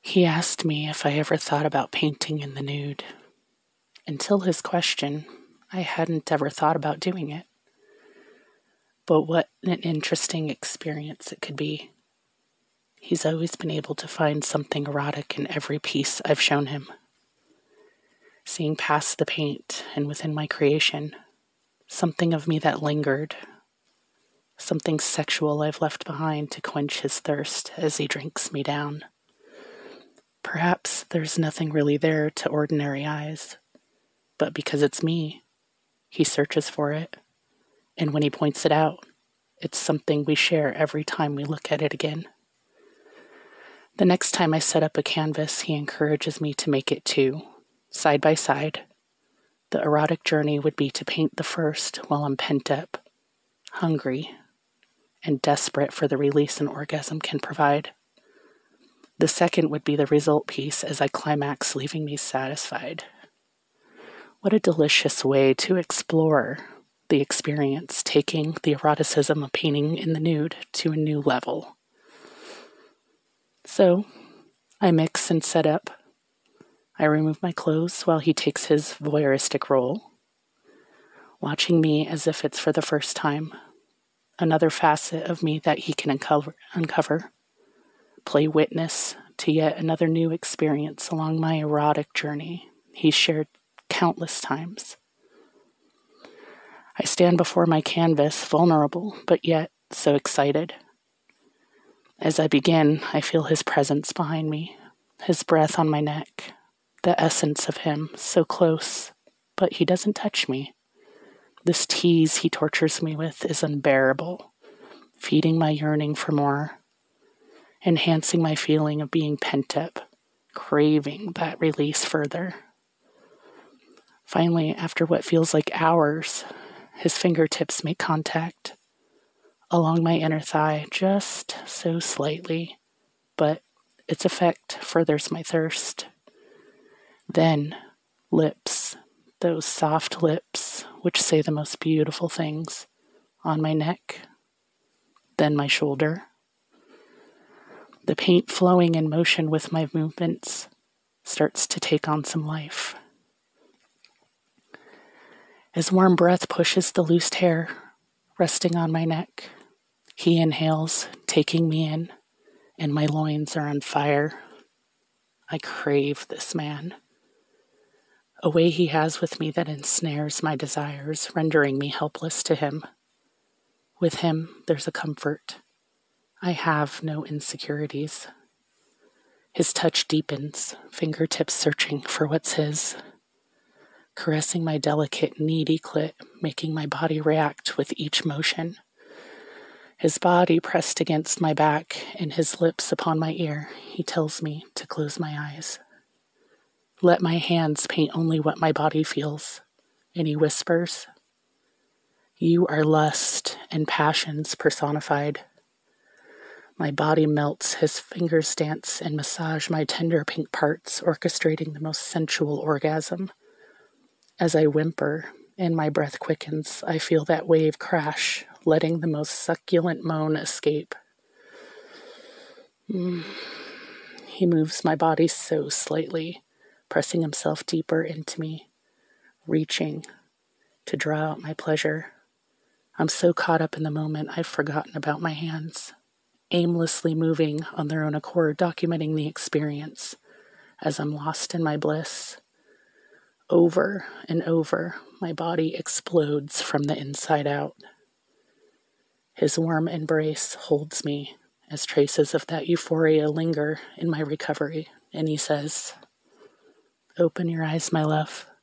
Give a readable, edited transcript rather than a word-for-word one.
He asked me if I ever thought about painting in the nude. Until his question, I hadn't ever thought about doing it. But what an interesting experience it could be. He's always been able to find something erotic in every piece I've shown him. Seeing past the paint and within my creation, something of me that lingered, something sexual I've left behind to quench his thirst as he drinks me down. Perhaps there's nothing really there to ordinary eyes, but because it's me, he searches for it, and when he points it out, it's something we share every time we look at it again. The next time I set up a canvas, he encourages me to make it too, side by side. The erotic journey would be to paint the first while I'm pent up, hungry, and desperate for the release an orgasm can provide. The second would be the result piece as I climax, leaving me satisfied. What a delicious way to explore the experience, taking the eroticism of painting in the nude to a new level. So, I mix and set up. I remove my clothes while he takes his voyeuristic role, watching me as if it's for the first time. Another facet of me that he can uncover. Play witness to yet another new experience along my erotic journey he's shared countless times. I stand before my canvas, vulnerable, but yet so excited. As I begin, I feel his presence behind me, his breath on my neck, the essence of him so close, but he doesn't touch me. This tease he tortures me with is unbearable, feeding my yearning for more, enhancing my feeling of being pent up, craving that release further. Finally, after what feels like hours, his fingertips make contact along my inner thigh just so slightly, but its effect furthers my thirst. Then, lips, those soft lips which say the most beautiful things, on my neck, then my shoulder. The paint flowing in motion with my movements starts to take on some life. As warm breath pushes the loosed hair resting on my neck, he inhales, taking me in, and my loins are on fire. I crave this man. A way he has with me that ensnares my desires, rendering me helpless to him. With him, there's a comfort. I have no insecurities. His touch deepens, fingertips searching for what's his, caressing my delicate, needy clit, making my body react with each motion. His body pressed against my back and his lips upon my ear, he tells me to close my eyes. Let my hands paint only what my body feels, and he whispers, "You are lust and passions personified." My body melts, his fingers dance and massage my tender pink parts, orchestrating the most sensual orgasm. As I whimper and my breath quickens, I feel that wave crash, letting the most succulent moan escape. He moves my body so slightly, pressing himself deeper into me, reaching to draw out my pleasure. I'm so caught up in the moment, I've forgotten about my hands, aimlessly moving on their own accord, documenting the experience as I'm lost in my bliss. Over and over, my body explodes from the inside out. His warm embrace holds me as traces of that euphoria linger in my recovery, and he says, "Open your eyes, my love.